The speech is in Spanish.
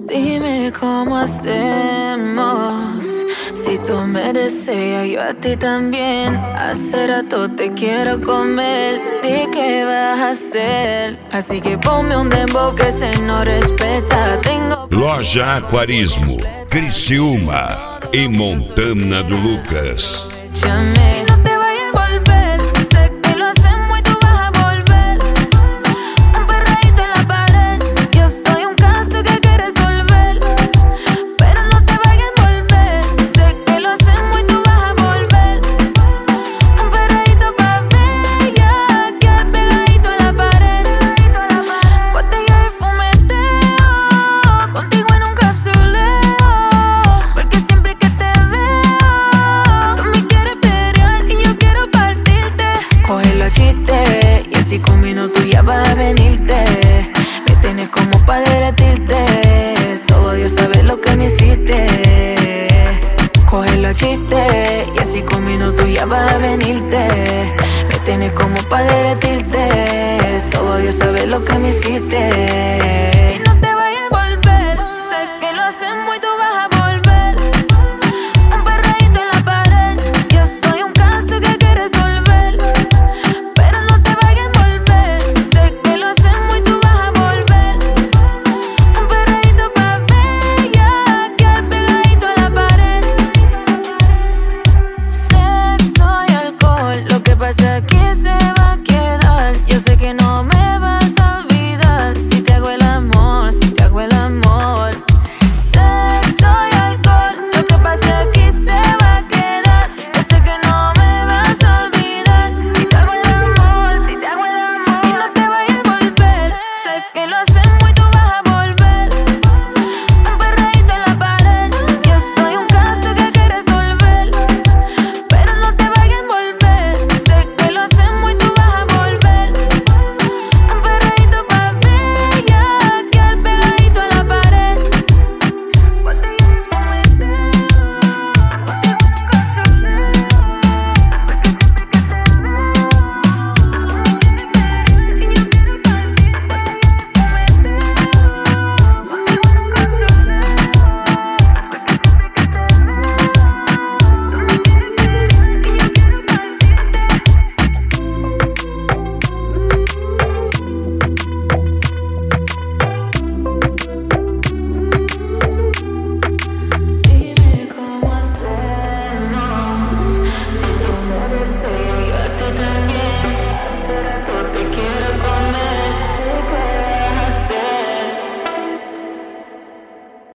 Dime cómo hacemos. Si tú me deseas, yo a ti también. Hace rato te quiero comer. Di qué vas a hacer. Así que ponme un dembow que se no respeta. Loja Aquarismo, Criciúma e Montana do Lucas. Chame. No te vayas a volver. Sé que lo hacemos y tú vas a volver. Un perreíto en la pared. Yo soy un caso que hay que resolver. Pero no te vayas a volver. Sé que lo hacemos y tú vas a volver. Un perreíto pa' bella, que pegadito en la pared. Botella de fumeteo, contigo en un capsuleo. Porque siempre que te veo, tú me quieres pelear y yo quiero partirte. Coge los chistes y así con minutos ya vas a venirte. Me tienes como pa' derretirte. Solo Dios sabe lo que me hiciste. Coge los chistes y así con minutos ya vas a venirte. Me tienes como pa' derretirte. Solo Dios sabe lo que me hiciste.